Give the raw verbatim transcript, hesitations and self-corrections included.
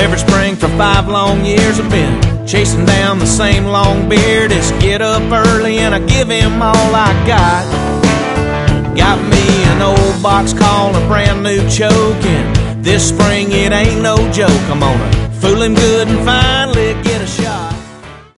every spring for five long years I've been chasing down the same long beard. It's get up early and I give him all I got. Got me an old box call, a brand new choke, and this spring it ain't no joke. I'm gonna fool him good and finally get